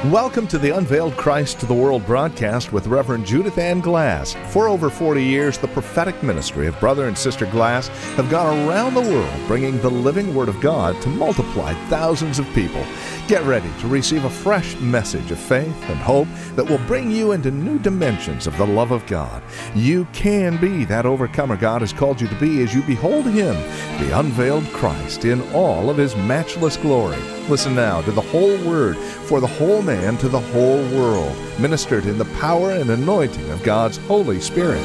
Welcome to the Unveiled Christ to the World broadcast with Reverend Judith Ann Glass. For over 40 years, the prophetic ministry of Brother and Sister Glass have gone around the world bringing the living Word of God to multiply thousands of people. Get ready to receive a fresh message of faith and hope that will bring you into new dimensions of the love of God. You can be that overcomer God has called you to be as you behold Him, the unveiled Christ, in all of His matchless glory. Listen now to the whole Word for the whole man to the whole world, ministered in the power and anointing of God's Holy Spirit.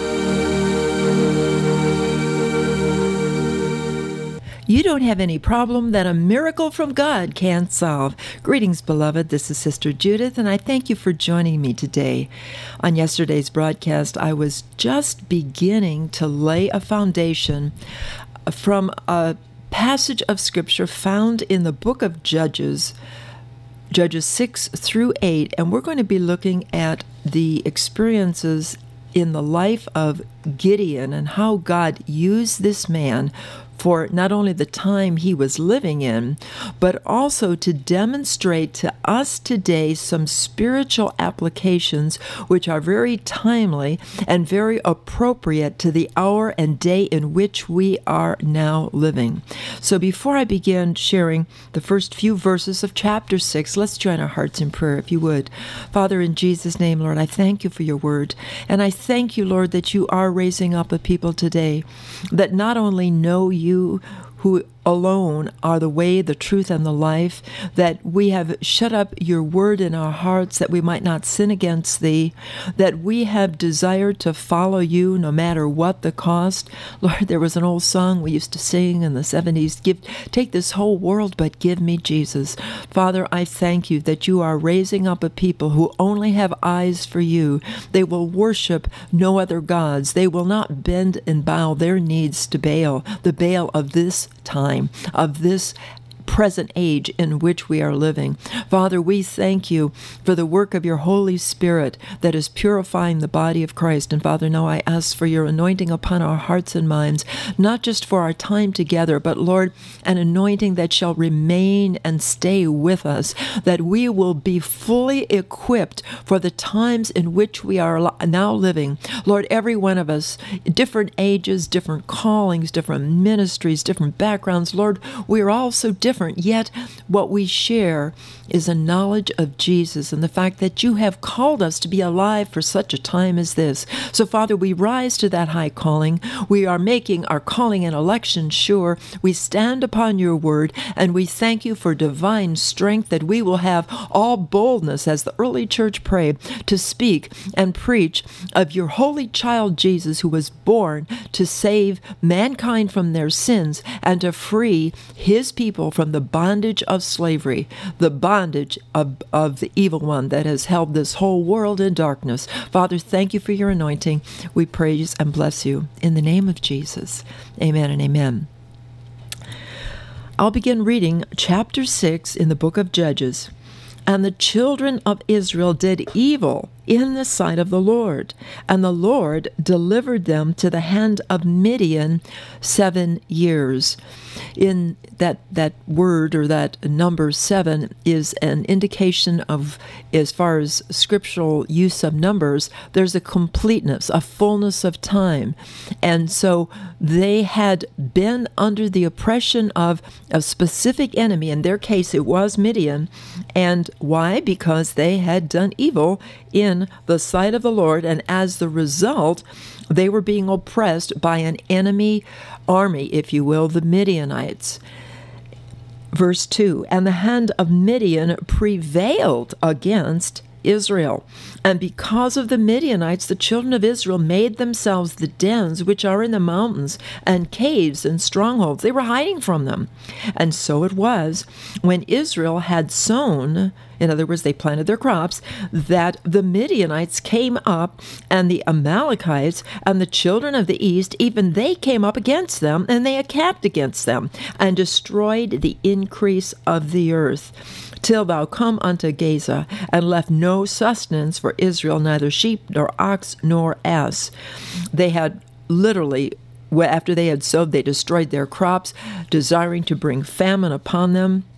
You don't have any problem that a miracle from God can't solve. Greetings, beloved. This is Sister Judith, and I thank you for joining me today. On yesterday's broadcast, I was just beginning to lay a foundation from a passage of Scripture found in the book of Judges 6 through 8, and we're going to be looking at the experiences in the life of Gideon and how God used this man for not only the time he was living in, but also to demonstrate to us today some spiritual applications which are very timely and very appropriate to the hour and day in which we are now living. So before I begin sharing the first few verses of chapter 6, let's join our hearts in prayer, if you would. Father, in Jesus' name, Lord, I thank you for your word. And I thank you, Lord, that you are raising up a people today that not only know you, who alone are the way, the truth, and the life, that we have shut up your word in our hearts that we might not sin against thee, that we have desired to follow you no matter what the cost. Lord, there was an old song we used to sing in the 70s, take this whole world, but give me Jesus. Father, I thank you that you are raising up a people who only have eyes for you. They will worship no other gods. They will not bend and bow their needs to Baal, the Baal of this time, of this present age in which we are living. Father, we thank you for the work of your Holy Spirit that is purifying the body of Christ. And Father, now I ask for your anointing upon our hearts and minds, not just for our time together, but Lord, an anointing that shall remain and stay with us, that we will be fully equipped for the times in which we are now living. Lord, every one of us, different ages, different callings, different ministries, different backgrounds, Lord, we are all so different. Yet what we share is a knowledge of Jesus and the fact that you have called us to be alive for such a time as this. So, Father, we rise to that high calling. We are making our calling and election sure. We stand upon your word, and we thank you for divine strength that we will have all boldness, as the early church prayed, to speak and preach of your holy child Jesus, who was born to save mankind from their sins and to free his people from the bondage of slavery, the bondage of the evil one that has held this whole world in darkness. Father, thank you for your anointing. We praise and bless you in the name of Jesus. Amen and amen. I'll begin reading chapter 6 in the book of Judges. And the children of Israel did evil in the sight of the Lord, and the Lord delivered them to the hand of Midian 7 years. In that word, or that number 7, is an indication of, as far as scriptural use of numbers, there's a completeness, a fullness of time. And so they had been under the oppression of a specific enemy. In their case, it was Midian. And why? Because they had done evil in the sight of the Lord, and as the result, they were being oppressed by an enemy army, if you will, the Midianites. Verse 2, and the hand of Midian prevailed against Israel. And because of the Midianites, the children of Israel made themselves the dens which are in the mountains, and caves and strongholds. They were hiding from them. And so it was, when Israel had sown, in other words, they planted their crops, that the Midianites came up, and the Amalekites and the children of the east, even they came up against them, and they encamped against them, and destroyed the increase of the earth, till thou come unto Gaza, and left no sustenance for Israel, neither sheep, nor ox, nor ass. They had literally, after they had sowed, they destroyed their crops, desiring to bring famine upon them.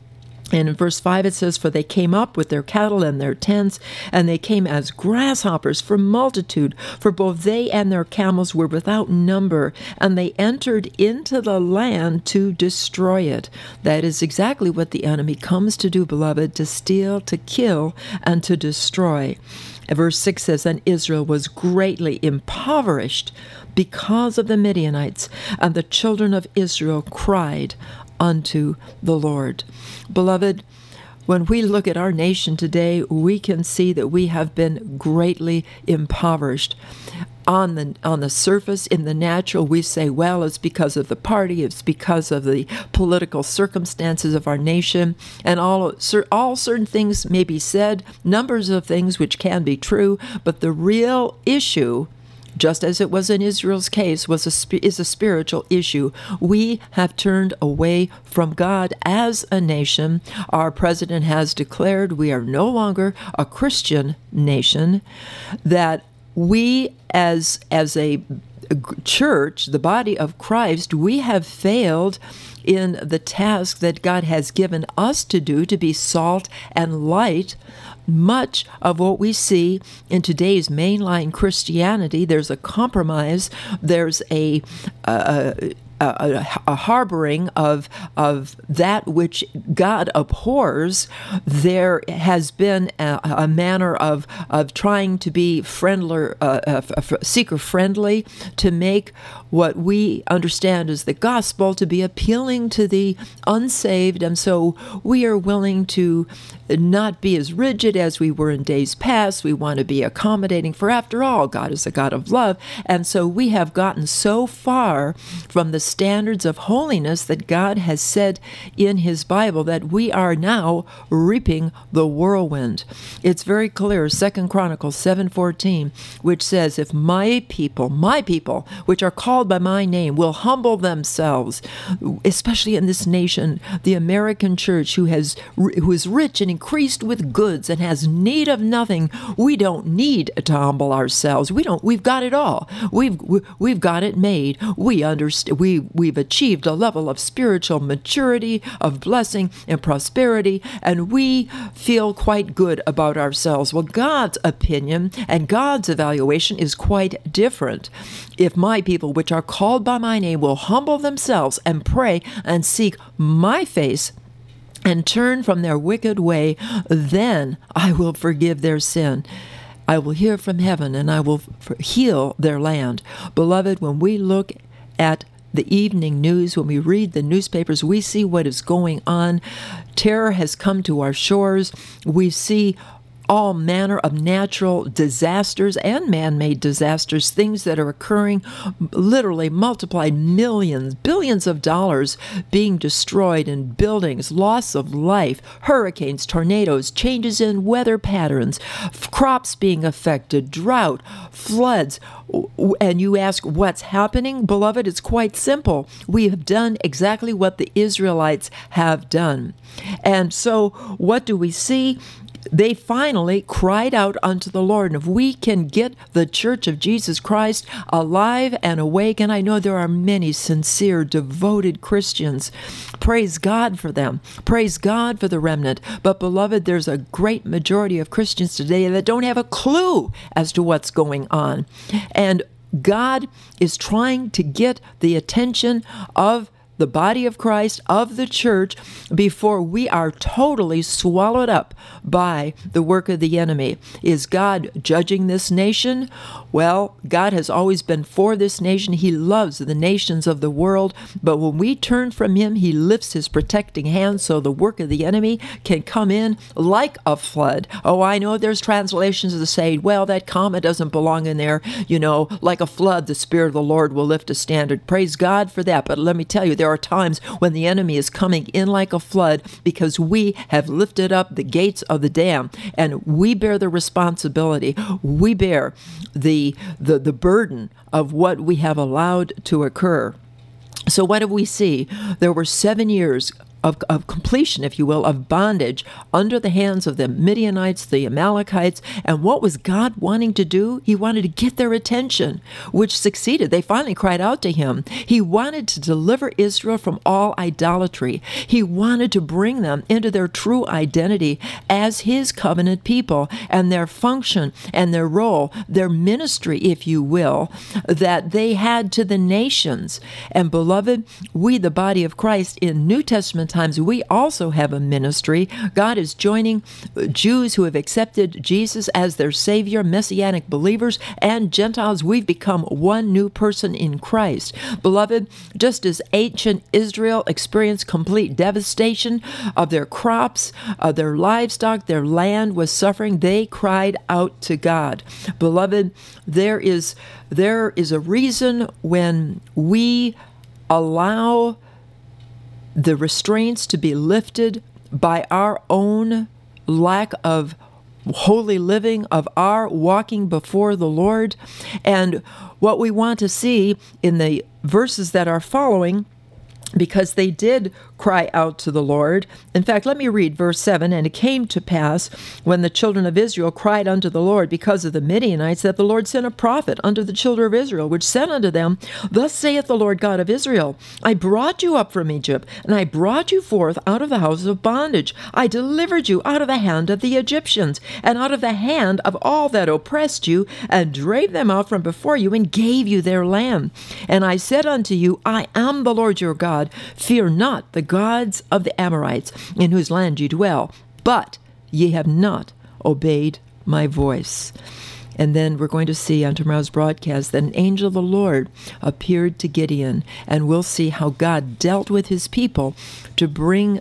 And in verse 5 it says, "For they came up with their cattle and their tents, and they came as grasshoppers for multitude, for both they and their camels were without number, and they entered into the land to destroy it." That is exactly what the enemy comes to do, beloved, to steal, to kill, and to destroy. And verse 6 says, "And Israel was greatly impoverished because of the Midianites, and the children of Israel cried unto the Lord." Beloved, when we look at our nation today, we can see that we have been greatly impoverished. On the surface, in the natural, we say, well, it's because of the party, it's because of the political circumstances of our nation, and all certain things may be said, numbers of things which can be true, but the real issue, just as it was in Israel's case, is a spiritual issue. We have turned away from God as a nation. Our president has declared we are no longer a Christian nation, that we as a church, the body of Christ, we have failed in the task that God has given us to do, to be salt and light. Much of what we see in today's mainline Christianity, there's a compromise, there's a harboring of that which God abhors. There has been a manner of trying to be seeker-friendly, to make what we understand as the gospel to be appealing to the unsaved, and so we are willing to not be as rigid as we were in days past. We want to be accommodating, for after all, God is a God of love, and so we have gotten so far from the standards of holiness that God has said in His Bible that we are now reaping the whirlwind. It's very clear, 2 Chronicles 7:14, which says, "If my people, which are called by my name, will humble themselves," especially in this nation, the American church, who is rich and increased with goods and has need of nothing. We don't need to humble ourselves. We've got it all. We've got it made. We understand. We've achieved a level of spiritual maturity, of blessing and prosperity, and we feel quite good about ourselves. Well, God's opinion and God's evaluation is quite different. "If my people, which are called by my name, will humble themselves and pray and seek my face and turn from their wicked way, then I will forgive their sin. I will hear from heaven, and I will heal their land." Beloved, when we look at the evening news, when we read the newspapers, we see what is going on. Terror has come to our shores. We see all manner of natural disasters and man-made disasters, things that are occurring, literally multiplied millions, billions of dollars being destroyed in buildings, loss of life, hurricanes, tornadoes, changes in weather patterns, crops being affected, drought, floods. And you ask, what's happening? Beloved, it's quite simple. We have done exactly what the Israelites have done. And so what do we see? They finally cried out unto the Lord. And if we can get the Church of Jesus Christ alive and awake, and I know there are many sincere, devoted Christians, praise God for them. Praise God for the remnant. But beloved, there's a great majority of Christians today that don't have a clue as to what's going on. And God is trying to get the attention of the body of Christ, of the church, before we are totally swallowed up by the work of the enemy. Is God judging this nation? Well, God has always been for this nation. He loves the nations of the world. But when we turn from Him, He lifts His protecting hand so the work of the enemy can come in like a flood. Oh, I know there's translations that say, well, that comma doesn't belong in there. Like a flood, the Spirit of the Lord will lift a standard. Praise God for that. But let me tell you, there are times when the enemy is coming in like a flood because we have lifted up the gates of the dam, and we bear the responsibility. We bear the burden of what we have allowed to occur. So what do we see? There were 7 years of completion, if you will, of bondage under the hands of the Midianites, the Amalekites. And what was God wanting to do? He wanted to get their attention, which succeeded. They finally cried out to him. He wanted to deliver Israel from all idolatry. He wanted to bring them into their true identity as his covenant people, and their function and their role, their ministry, if you will, that they had to the nations. And beloved, we, the body of Christ, in New Testament times, we also have a ministry. God is joining Jews who have accepted Jesus as their Savior, Messianic believers, and Gentiles. We've become one new person in Christ. Beloved, just as ancient Israel experienced complete devastation of their crops, of their livestock, their land was suffering, they cried out to God. Beloved, there is a reason when we allow the restraints to be lifted by our own lack of holy living, of our walking before the Lord. And what we want to see in the verses that are following, because they did cry out to the Lord. In fact, let me read verse 7. And it came to pass, when the children of Israel cried unto the Lord because of the Midianites, that the Lord sent a prophet unto the children of Israel, which said unto them, Thus saith the Lord God of Israel, I brought you up from Egypt, and I brought you forth out of the house of bondage. I delivered you out of the hand of the Egyptians, and out of the hand of all that oppressed you, and drave them out from before you, and gave you their land. And I said unto you, I am the Lord your God. Fear not the gods of the Amorites, in whose land ye dwell, but ye have not obeyed my voice. And then we're going to see on tomorrow's broadcast that an angel of the Lord appeared to Gideon, and we'll see how God dealt with his people to bring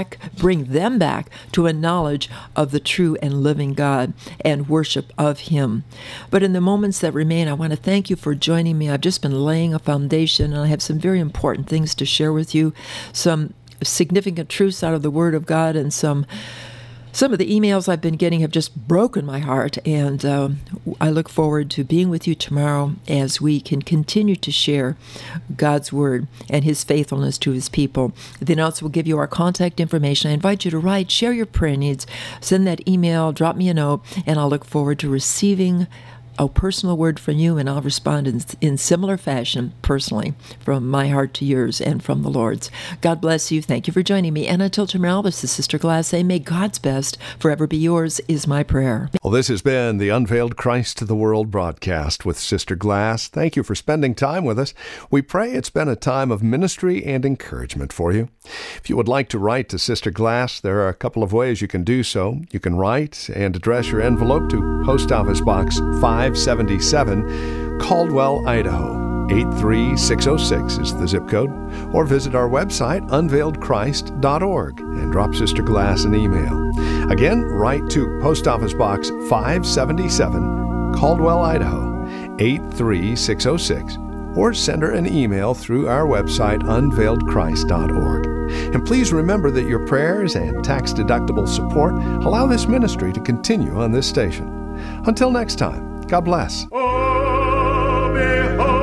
them back to a knowledge of the true and living God and worship of him. But in the moments that remain, I want to thank you for joining me. I've just been laying a foundation, and I have some very important things to share with you, some significant truths out of the Word of God, and some of the emails I've been getting have just broken my heart, and I look forward to being with you tomorrow as we can continue to share God's Word and his faithfulness to his people. Then also we'll give you our contact information. I invite you to write, share your prayer needs, send that email, drop me a note, and I'll look forward to receiving a personal word from you, and I'll respond in similar fashion personally from my heart to yours and from the Lord's. God bless you. Thank you for joining me. And until tomorrow, this is Sister Glass saying, may God's best forever be yours is my prayer. Well, this has been the Unveiled Christ to the World broadcast with Sister Glass. Thank you for spending time with us. We pray it's been a time of ministry and encouragement for you. If you would like to write to Sister Glass, there are a couple of ways you can do so. You can write and address your envelope to Post Office Box 577, Caldwell, Idaho. 83606 is the zip code. Or visit our website, unveiledchrist.org, and drop Sister Glass an email. Again, write to Post Office Box 577, Caldwell, Idaho, 83606. Or send her an email through our website, unveiledchrist.org. And please remember that your prayers and tax-deductible support allow this ministry to continue on this station. Until next time, God bless. Oh, behold.